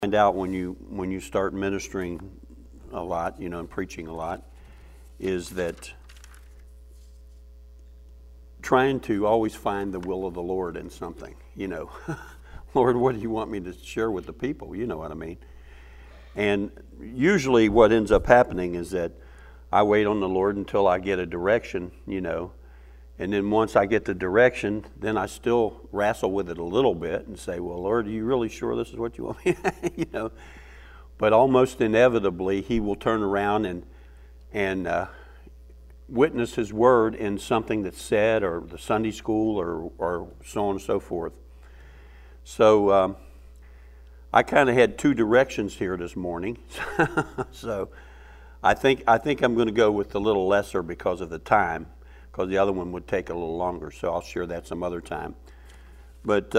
Find out when you start ministering a lot, and preaching a lot, is that trying to always find the will of the Lord in something. Lord, what do you want me to share with the people? You know what I mean? And usually what ends up happening is that I wait on the Lord until I get a direction, and then once I get the direction, then I still wrestle with it a little bit and say, well, Lord, are you really sure this is what you want me? But almost inevitably, He will turn around and witness His word in something that's said, or the Sunday school, or so on and so forth. So I kind of had two directions here this morning. So I think I'm going to go with the little lesser because of the time, because the other one would take a little longer. So I'll share that some other time. But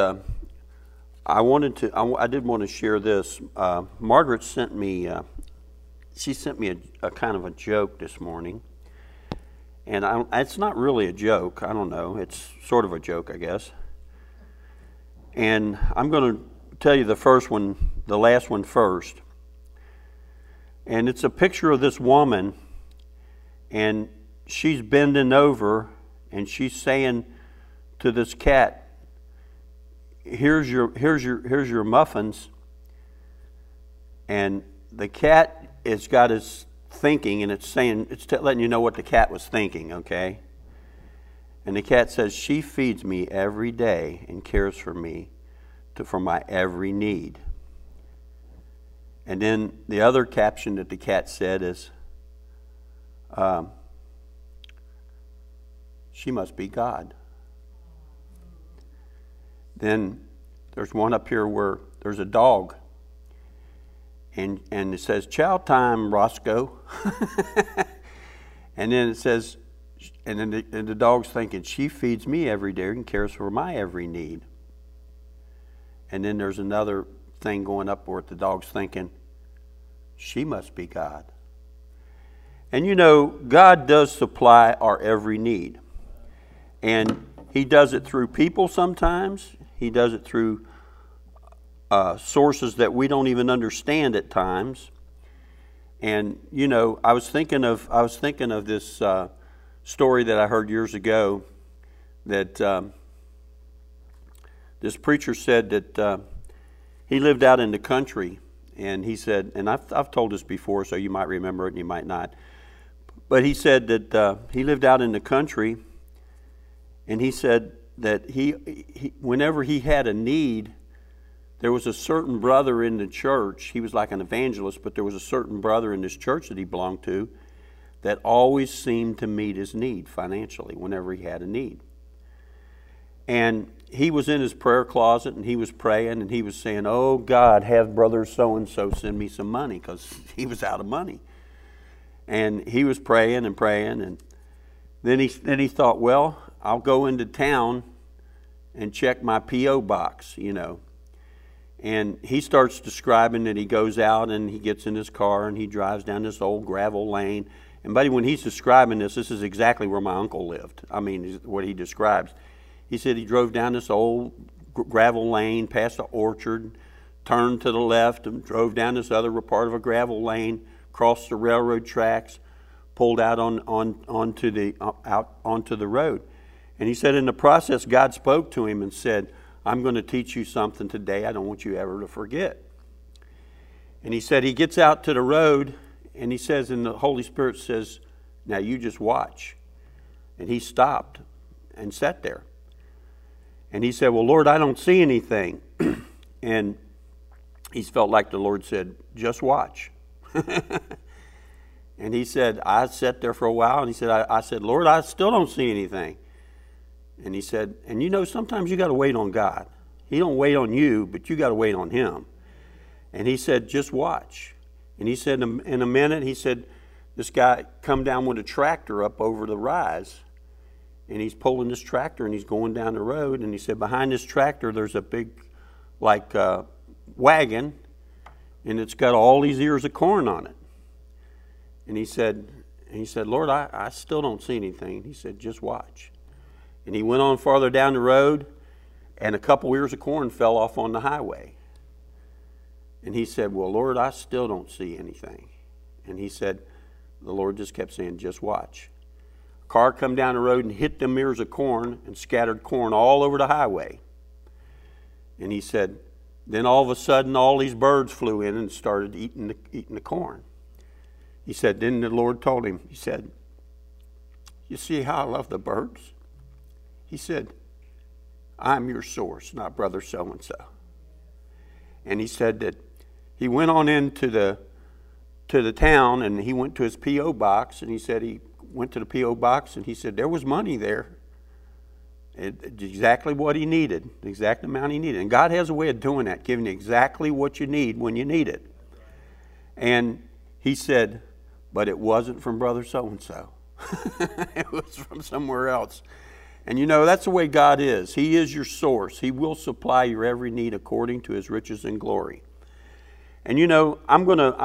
I did want to share this. Margaret sent me. She sent me a kind of a joke this morning, and it's not really a joke. I don't know. It's sort of a joke, I guess. And I'm going to tell you the last one first. And it's a picture of this woman, and she's bending over, and she's saying to this cat, "Here's your muffins." And the cat has got his thinking, and it's letting you know what the cat was thinking, okay? And the cat says, "She feeds me every day and cares for me for my every need." And then the other caption that the cat said is, "She must be God." Then there's one up here where there's a dog, and it says, "Chow time, Roscoe." And then it says, and then the dog's thinking, "She feeds me every day and cares for my every need." And then there's another thing going up where the dog's thinking, "She must be God." And God does supply our every need. And He does it through people sometimes. He does it through sources that we don't even understand at times. And I was thinking of this story that I heard years ago, that this preacher said that he lived out in the country, and he said, and I've told this before, so you might remember it and you might not, but he said that he lived out in the country, and he said that he whenever he had a need, there was a certain brother in the church. He was like an evangelist, but there was a certain brother in this church that he belonged to that always seemed to meet his need financially whenever he had a need. And he was in his prayer closet, and he was praying, and he was saying, "Oh God, have brother so-and-so send me some money," because he was out of money. And he was praying and praying, and then he thought, well, I'll go into town and check my P.O. box, And he starts describing that he goes out and he gets in his car and he drives down this old gravel lane. And buddy, when he's describing this is exactly where my uncle lived. I mean, what he describes. He said he drove down this old gravel lane, past the orchard, turned to the left, and drove down this other part of a gravel lane, crossed the railroad tracks, pulled out onto the road. And he said in the process, God spoke to him and said, "I'm going to teach you something today I don't want you ever to forget." And he said he gets out to the road, and he says, and the Holy Spirit says, "Now you just watch." And he stopped and sat there. And he said, "Well, Lord, I don't see anything." And he felt like the Lord said, "Just watch." And he said, I sat there for a while, and he said, I said, "Lord, I still don't see anything." And he said, and sometimes you got to wait on God. He don't wait on you, but you got to wait on Him. And he said, "Just watch." And he said, in a minute, he said, this guy come down with a tractor up over the rise. And he's pulling this tractor, and he's going down the road. And he said, behind this tractor, there's a big, wagon, and it's got all these ears of corn on it. And he said, "Lord, I still don't see anything." And he said, "Just watch." And he went on farther down the road, and a couple ears of corn fell off on the highway. And he said, well, Lord, I still don't see anything. And he said, the Lord just kept saying, just watch. A car come down the road and hit them ears of corn and scattered corn all over the highway. And he said, then all of a sudden all these birds flew in and started eating the corn. He said, then the Lord told him, he said, you see how I love the birds? He said, I'm your source, not brother so-and-so. And he said that he went on into the town, and he went to his P.O. box, and he said he went to the P.O. box, and he said there was money there. Exactly what he needed, the exact amount he needed. And God has a way of doing that, giving you exactly what you need when you need it. And he said, but it wasn't from brother so-and-so. It was from somewhere else. And you know, that's the way God is. He is your source. He will supply your every need according to his riches and glory. And you know, I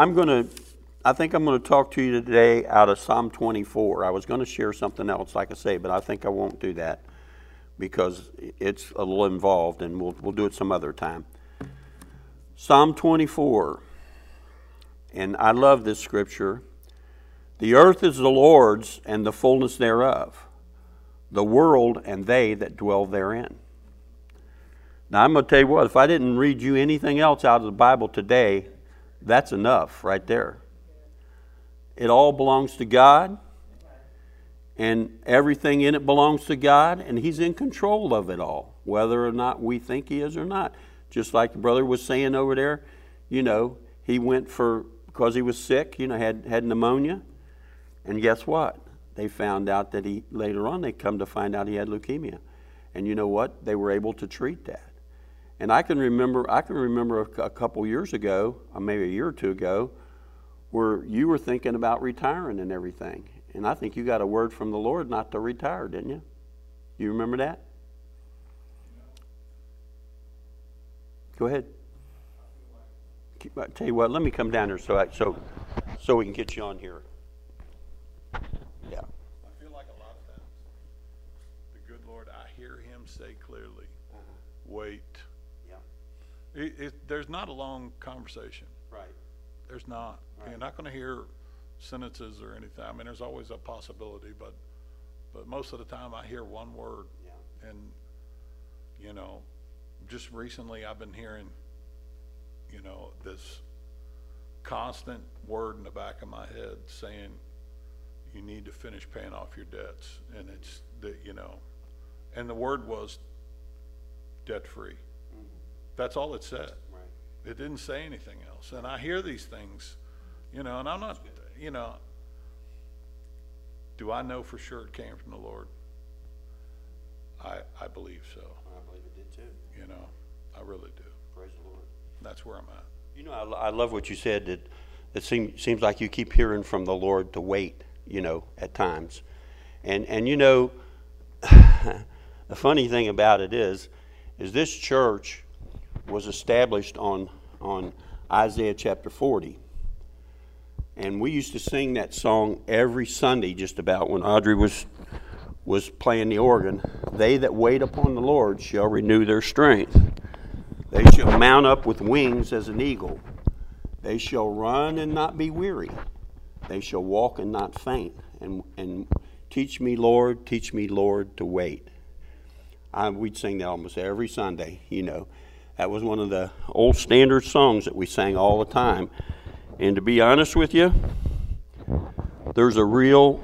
think I'm going to talk to you today out of Psalm 24. I was going to share something else, like I say, but I think I won't do that because it's a little involved, and we'll do it some other time. Psalm 24. And I love this scripture. The earth is the Lord's and the fullness thereof, the world and they that dwell therein. Now I'm going to tell you what, if I didn't read you anything else out of the Bible today, that's enough right there. It all belongs to God, and everything in it belongs to God, and he's in control of it all, whether or not we think he is or not. Just like the brother was saying over there, you know, he went because he was sick, you know, had pneumonia. And guess what? They found out that later on they come to find out he had leukemia. And you know what? They were able to treat that. And I can remember a couple years ago, or maybe a year or two ago, where you were thinking about retiring and everything. And I think you got a word from the Lord not to retire, didn't you? You remember that? Go ahead. I tell you what, let me come down here so we can get you on here. Yeah. I feel like a lot of times the good Lord, I hear him say clearly, wait. Yeah. There's not a long conversation. Right. There's not. Right. You're not going to hear sentences or anything. I mean, there's always a possibility, but most of the time I hear one word. Yeah. And, you know, just recently I've been hearing, you know, this constant word in the back of my head saying, you need to finish paying off your debts. And it's you know, and the word was debt free. Mm-hmm. That's all it said. Right. It didn't say anything else. And I hear these things, you know, and I'm not, you know, do I know for sure it came from the Lord? I believe so. I believe it did too. You know, I really do. Praise the Lord. That's where I'm at. You know, I love what you said, that it seems like you keep hearing from the Lord to wait, you know, at times. And you know, the funny thing about it is this church was established on Isaiah chapter 40. And we used to sing that song every Sunday just about when Audrey was playing the organ. They that wait upon the Lord shall renew their strength. They shall mount up with wings as an eagle. They shall run and not be weary. They shall walk and not faint. And teach me, Lord, to wait. We'd sing that almost every Sunday, you know. That was one of the old standard songs that we sang all the time. And to be honest with you, there's a real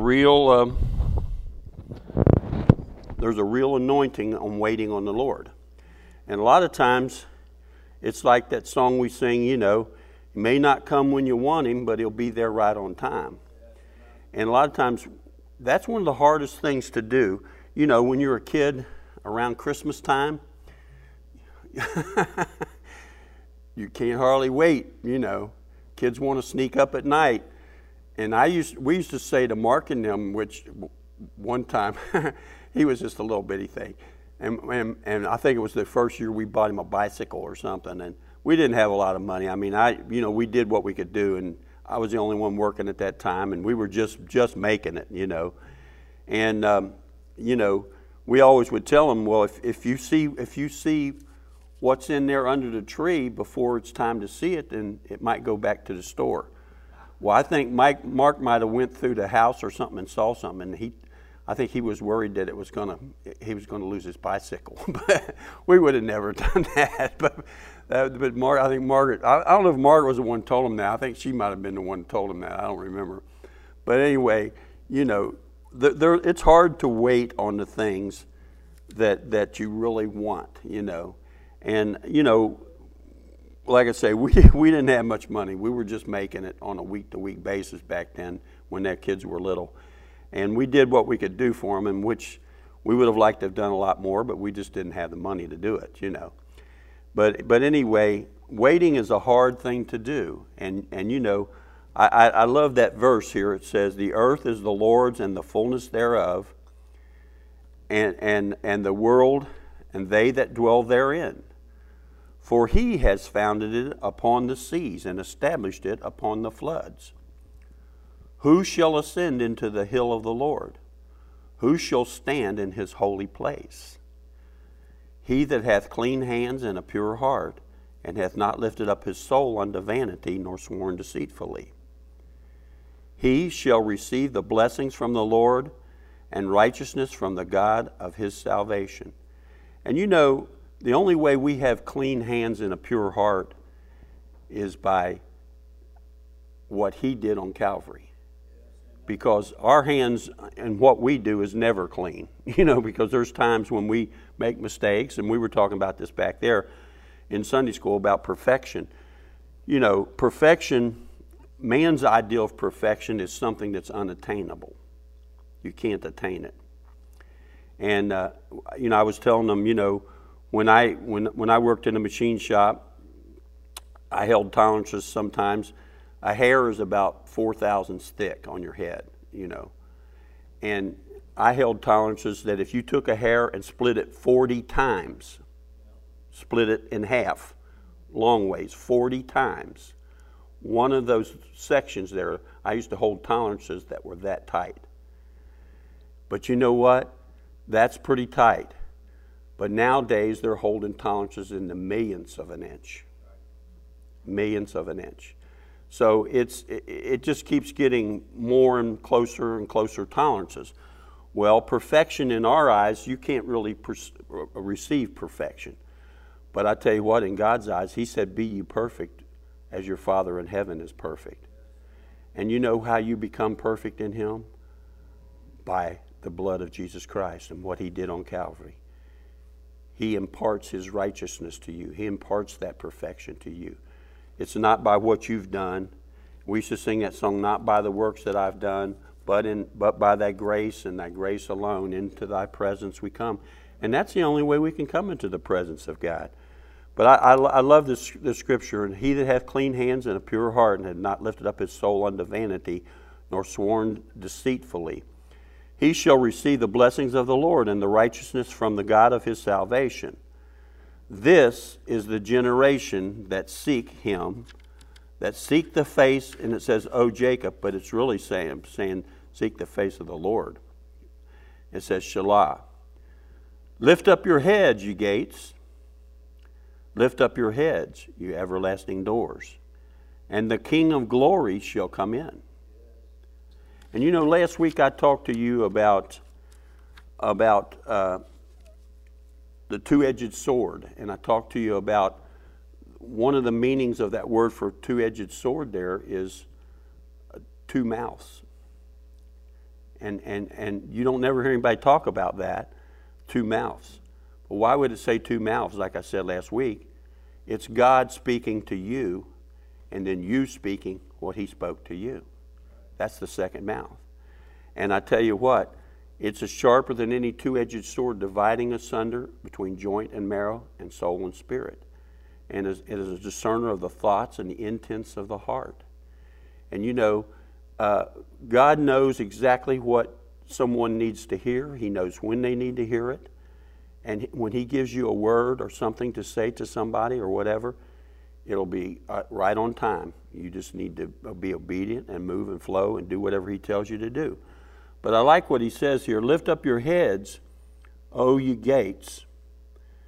anointing on waiting on the Lord. And a lot of times, it's like that song we sing, you know, he may not come when you want him, but he'll be there right on time. And a lot of times, that's one of the hardest things to do. You know, when you're a kid around Christmas time, you can't hardly wait, you know. Kids want to sneak up at night. And we used to say to Mark and them, which one time, he was just a little bitty thing. And I think it was the first year we bought him a bicycle or something. And we didn't have a lot of money. I mean, we did what we could do. And I was the only one working at that time. And we were just making it, you know. And, you know, we always would tell him, well, if you see what's in there under the tree before it's time to see it, then it might go back to the store. Well, I think Mark might have went through the house or something and saw something, and I think he was worried that he was gonna lose his bicycle. But we would have never done that. But I think Margaret. I don't know if Margaret was the one who told him that. I think she might have been the one who told him that. I don't remember. But anyway, it's hard to wait on the things that you really want, and like I say, we didn't have much money. We were just making it on a week-to-week basis back then when their kids were little. And we did what we could do for them, and which we would have liked to have done a lot more, but we just didn't have the money to do it, But anyway, waiting is a hard thing to do. And I love that verse here. It says, the earth is the Lord's and the fullness thereof, and the world and they that dwell therein. For he has founded it upon the seas and established it upon the floods. Who shall ascend into the hill of the Lord? Who shall stand in his holy place? He that hath clean hands and a pure heart, and hath not lifted up his soul unto vanity, nor sworn deceitfully. He shall receive the blessings from the Lord, and righteousness from the God of his salvation. And the only way we have clean hands and a pure heart is by what he did on Calvary. Because our hands and what we do is never clean, because there's times when we make mistakes, and we were talking about this back there in Sunday school about perfection. Perfection, man's ideal of perfection is something that's unattainable. You can't attain it. And, I was telling them, when I worked in a machine shop, I held tolerances sometimes. A hair is about 4 thousandths thick on your head, And I held tolerances that if you took a hair and split it 40 times, split it in half, long ways, 40 times, one of those sections there, I used to hold tolerances that were that tight. But you know what? That's pretty tight. But nowadays they're holding tolerances in the millionths of an inch. Millionths of an inch. So it just keeps getting more and closer tolerances. Well, perfection in our eyes, you can't really receive perfection. But I tell you what, in God's eyes, he said, be ye perfect as your Father in heaven is perfect. And you know how you become perfect in him? By the blood of Jesus Christ and what he did on Calvary. He imparts his righteousness to you. He imparts that perfection to you. It's not by what you've done. We used to sing that song, not by the works that I've done, but by thy grace and thy grace alone, into thy presence we come. And that's the only way we can come into the presence of God. But I love this scripture, and he that hath clean hands and a pure heart, and hath not lifted up his soul unto vanity, nor sworn deceitfully, he shall receive the blessings of the Lord and the righteousness from the God of his salvation. This is the generation that seek him, that seek the face, and it says, O Jacob, but it's really saying seek the face of the Lord. It says, Shelah. Lift up your heads, you gates. Lift up your heads, you everlasting doors. And the King of glory shall come in. And last week I talked to you about the two-edged sword. And I talked to you about one of the meanings of that word for two-edged sword there is two mouths. And you don't never hear anybody talk about that, two mouths. Well, why would it say two mouths, like I said last week? It's God speaking to you, and then you speaking what he spoke to you. That's the second mouth. And I tell you what, it's as sharper than any two-edged sword, dividing asunder between joint and marrow and soul and spirit. And it is a discerner of the thoughts and the intents of the heart. And God knows exactly what someone needs to hear. He knows when they need to hear it. And when he gives you a word or something to say to somebody or whatever, it'll be right on time. You just need to be obedient and move and flow and do whatever he tells you to do. But I like what he says here. Lift up your heads, O ye gates.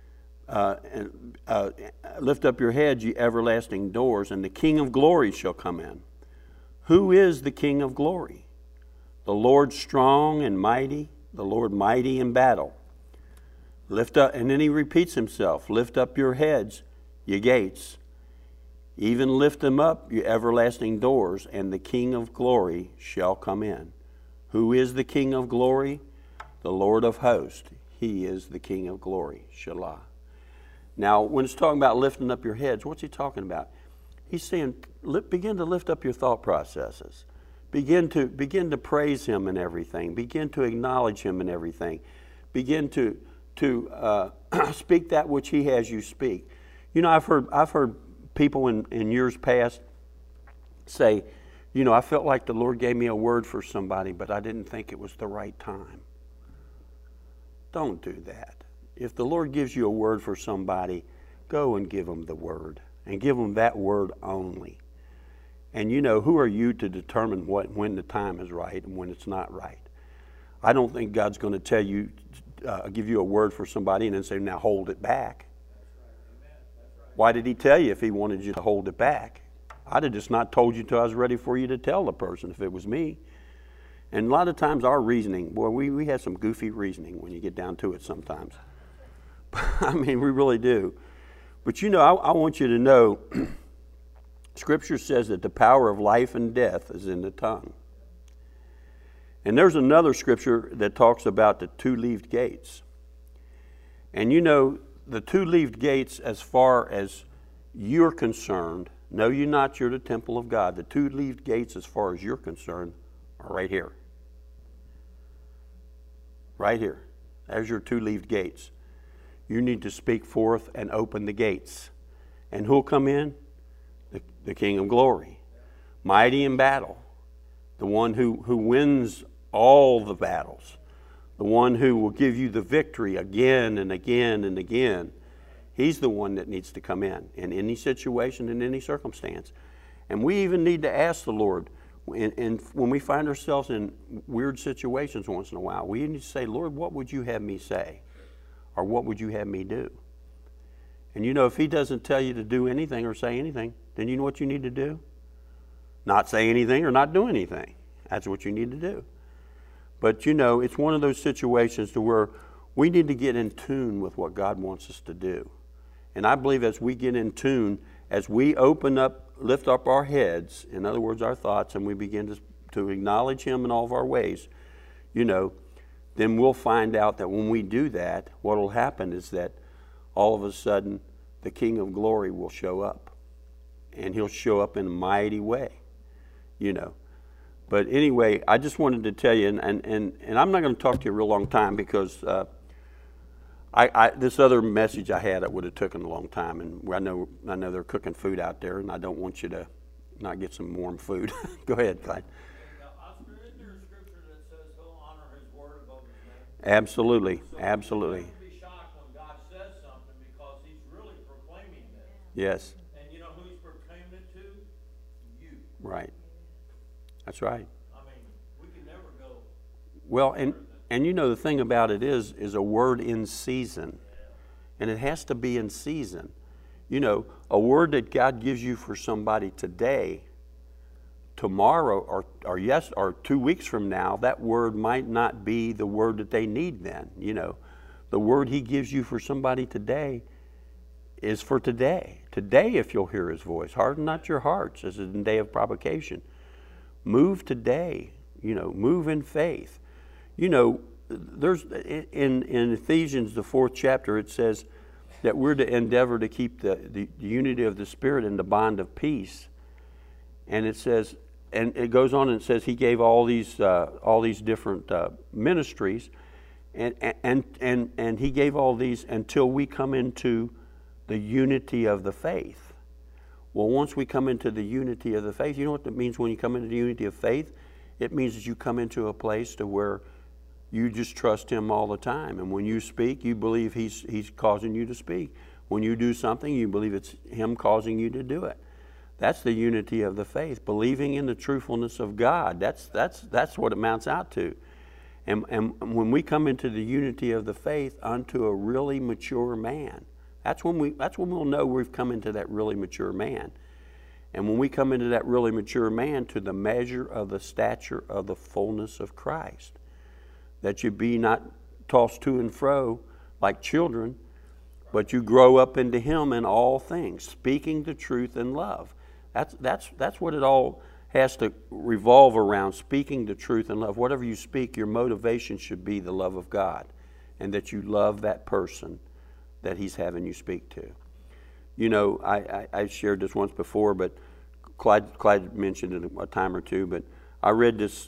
lift up your heads, ye everlasting doors, and the King of glory shall come in. Who is the King of glory? The Lord strong and mighty, the Lord mighty in battle. Lift up, and then he repeats himself, lift up your heads, ye gates. Even lift them up, ye everlasting doors, and the King of glory shall come in. Who is the King of glory? The Lord of hosts. He is the King of glory. Shalah. Now, when it's talking about lifting up your heads, what's he talking about? He's saying, begin to lift up your thought processes. Begin to praise him in everything. Begin to acknowledge him in everything. Begin to speak that which he has you speak. You know, I've heard people in years past say, you know, I felt like the Lord gave me a word for somebody, but I didn't think it was the right time. Don't do that. If the Lord gives you a word for somebody, go and give them the word, and give them that word only. And you know, who are you to determine when the time is right and when it's not right? I don't think God's going to tell you, give you a word for somebody and then say, now hold it back. Why did he tell you if he wanted you to hold it back? I'd have just not told you till I was ready for you to tell the person if it was me. And a lot of times our reasoning, boy, we have some goofy reasoning when you get down to it sometimes. I mean, we really do. But you know, I want you to know, Scripture says that the power of life and death is in the tongue. And there's another scripture that talks about the two-leaved gates. And you know, the two-leaved gates, as far as you're concerned, know you not, you're the temple of God. The two-leaved gates, as far as you're concerned, are right here. Right here. There's your two-leaved gates. You need to speak forth and open the gates. And who'll come in? The King of glory. Mighty in battle. The one who wins all the battles. The one who will give you the victory again and again and again. He's the one that needs to come in any situation, in any circumstance. And we even need to ask the Lord, and when we find ourselves in weird situations once in a while, we need to say, Lord, what would you have me say? Or what would you have me do? And you know, if he doesn't tell you to do anything or say anything, then you know what you need to do? Not say anything or not do anything. That's what you need to do. But you know, it's one of those situations to where we need to get in tune with what God wants us to do. And I believe as we get in tune, as we open up, lift up our heads, in other words, our thoughts, and we begin to acknowledge him in all of our ways, you know, then we'll find out that when we do that, what will happen is that all of a sudden the King of glory will show up. And he'll show up in a mighty way, you know. But anyway, I just wanted to tell you, and I'm not going to talk to you a real long time because this other message I had, it would have taken a long time. And I know they're cooking food out there, and I don't want you to not get some warm food. Go ahead, Clyde. Isn't there a scripture that says he'll honor his word above his name? Absolutely, So absolutely. you don't be shocked when God says something because he's really proclaiming this. Yes. And you know who he's proclaimed it to? You. Right. That's right. I mean, we can never go. Well, and you know the thing about it is a word in season. And it has to be in season. You know, a word that God gives you for somebody today, tomorrow or 2 weeks from now, that word might not be the word that they need then. You know, the word he gives you for somebody today is for today. Today, if you'll hear his voice, harden not your hearts as in the day of provocation. Move today, you know, move in faith. You know, there's in Ephesians, the 4th chapter, it says that we're to endeavor to keep the unity of the Spirit in the bond of peace. And it says, and it goes on and it says he gave all these different ministries, and he gave all these until we come into the unity of the faith. Well, once we come into the unity of the faith, you know what that means when you come into the unity of faith? It means that you come into a place to where you just trust him all the time. And when you speak, you believe he's causing you to speak. When you do something, you believe it's him causing you to do it. That's the unity of the faith, believing in the truthfulness of God. That's what it amounts out to. And when we come into the unity of the faith unto a really mature man, That's when we'll know we've come into that really mature man. And when we come into that really mature man, to the measure of the stature of the fullness of Christ, that you be not tossed to and fro like children, but you grow up into Him in all things, speaking the truth in love. That's what it all has to revolve around, speaking the truth in love. Whatever you speak, your motivation should be the love of God, and that you love that person that He's having you speak to. You know, I shared this once before, but Clyde mentioned it a time or two. But I read this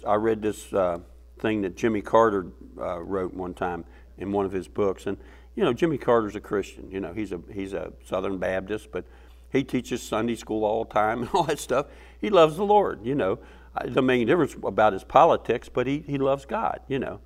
thing that Jimmy Carter wrote one time in one of his books. And you know, Jimmy Carter's a Christian. You know, he's a Southern Baptist, but he teaches Sunday school all the time and all that stuff. He loves the Lord. You know, it doesn't make any difference about his politics, but he loves God. You know,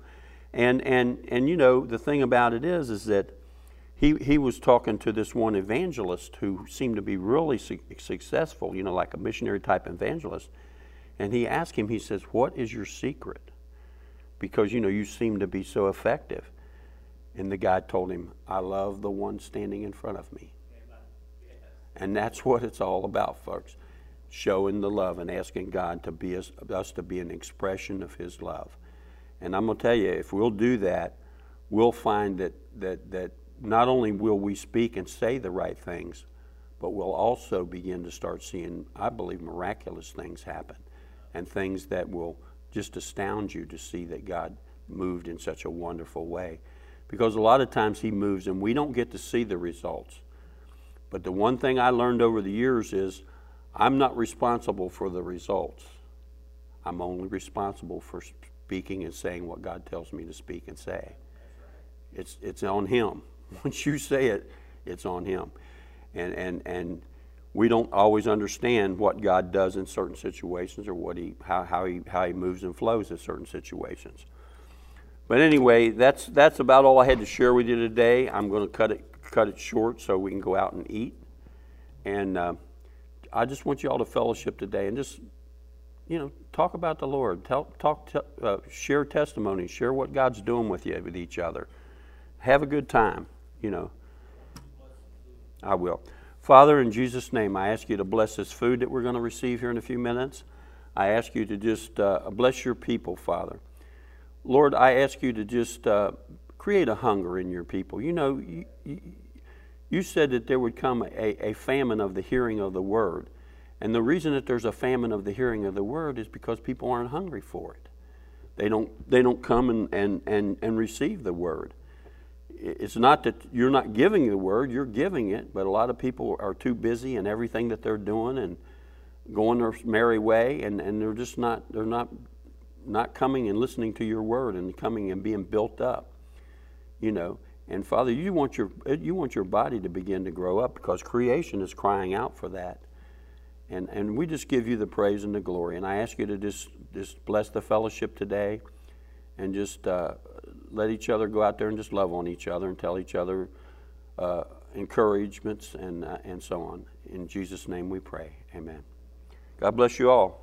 and you know, the thing about it is that he was talking to this one evangelist who seemed to be really successful, you know, like a missionary type evangelist. And he asked him, he says, "What is your secret? Because, you know, you seem to be so effective." And the guy told him, "I love the one standing in front of me." Yes. And that's what it's all about, folks. Showing the love and asking God to be us to be an expression of His love. And I'm going to tell you, if we'll do that, we'll find that not only will we speak and say the right things, but we'll also begin to start seeing, I believe, miraculous things happen, and things that will just astound you to see that God moved in such a wonderful way. Because a lot of times He moves and we don't get to see the results. But the one thing I learned over the years is I'm not responsible for the results. I'm only responsible for speaking and saying what God tells me to speak and say. It's on Him. Once you say it, it's on Him. And we don't always understand what God does in certain situations, or how he moves and flows in certain situations. But anyway, that's about all I had to share with you today. I'm going to cut it short so we can go out and eat. And I just want you all to fellowship today and just, you know, talk about the Lord. Share testimonies. Share what God's doing with you, with each other. Have a good time. You know, I will. Father, in Jesus' name, I ask you to bless this food that we're going to receive here in a few minutes. I ask you to just bless your people, Father. Lord, I ask you to just create a hunger in your people. You know, you said that there would come a famine of the hearing of the word. And the reason that there's a famine of the hearing of the word is because people aren't hungry for it. They don't come and receive the word. It's not that you're not giving the word, you're giving it, but a lot of people are too busy in everything that they're doing and going their merry way, and they're just not coming and listening to your word and coming and being built up. You know, and Father, you want your body to begin to grow up, because creation is crying out for that. And we just give you the praise and the glory. And I ask you to just bless the fellowship today, and just let each other go out there and just love on each other and tell each other encouragements and so on. In Jesus' name we pray. Amen. God bless you all.